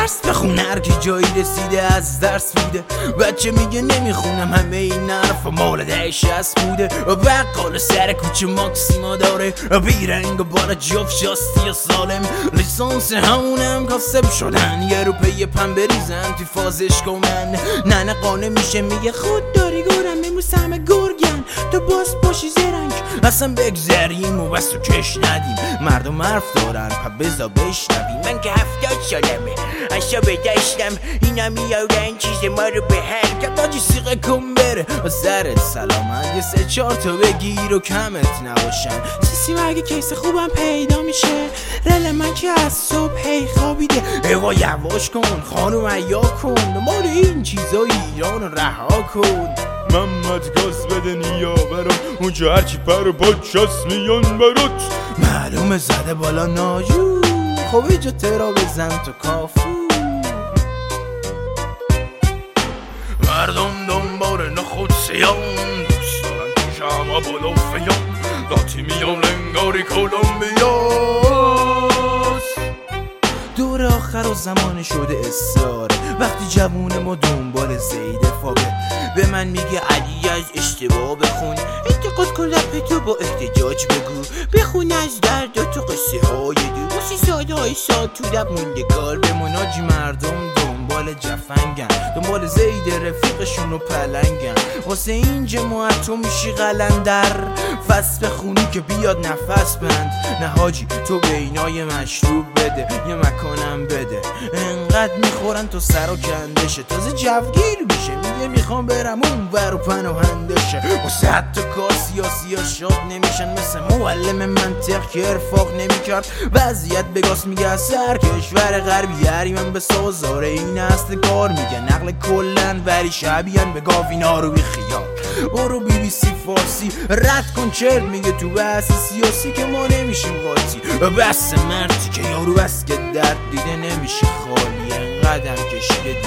درس بخون. هر کی جایی رسیده از درس بوده. بچه میگه نمیخونم، همه این حرفا مال دهه 60 بوده. بقال سر کوچه ماکسیما داره، بیرنگ و بالا جفت شاستی سالم. لیسانس همونم کاسب شدن، یه رو پی پن بریزن توی فازش کنن. ننه قانه میشه میگه خود داری گورم، امروز همه گرگن تو باز باشی زرنگ. اصلا بگذریم و بس و کش ندیم، مردم حرف دارن پا بزا بشنویم. من که 70 سالمه اشا بدشتم، اینا میارن چیز ما رو به هر که باجی سیغه کن بره و سرت سلامت. یه 3-4 تا بگیر و کمت نباشن. سیسی مگه کیس خوبم پیدا میشه، رل من که از صبح هی خوابیده. ایوا یواش کن خانوم عیا کن، دنبال این چیزای ایران رو رها کن. محمد گاز بده نیا برام، اونجا هرچی پر و پاچاس میان برات. معلومه زده بالا ناجو، خب اینجا ترا بزن تو کافو. مردم دنبال نخود سیان، دوست دارن تو شما بالا فیان. لاتی میان لنگاری کولومبیاس. دور آخر و زمان شده اصراره، وقتی جوون ما دنبال زید فابه. به من میگه علی از اشتباه بخون، انتقاد کن رپ تو با احتجاج بگو. بخون از درد و تو قصه های دو، باسی سالهای سال تو رپ موندگار بمون. آجی مردم دنبال جفنگن، دنبال زید رفیقشون و پلنگن. واسه این جماعت تو میشی قلندر، فس بخونی که بیاد نفس بند. نه حاجی تو به اینای مشروب بده، یه مکانم بده. انقدر میخورن تو سر و کندشه، تازه جوگیر میشه میگه میخوام برم اون ور و پناهندشه. واسه حتی کار سیاسی ها شاد نمیشن، مثل معلم منطق که ارفاق نمیکرد. وضعیت بگاس میگه از سر کشور غربی هریمن به سازاره این اصل کار. میگه نقل کلن ولی شبیهن به گاوینا رو بی خیال. برو BBC فارسی رد کن چرت میگه تو بحث سیاسی که ما نمیشیم قاطی. بس مردی که یارو بس که درد دیده نمیشه خالی، انقدر کشیده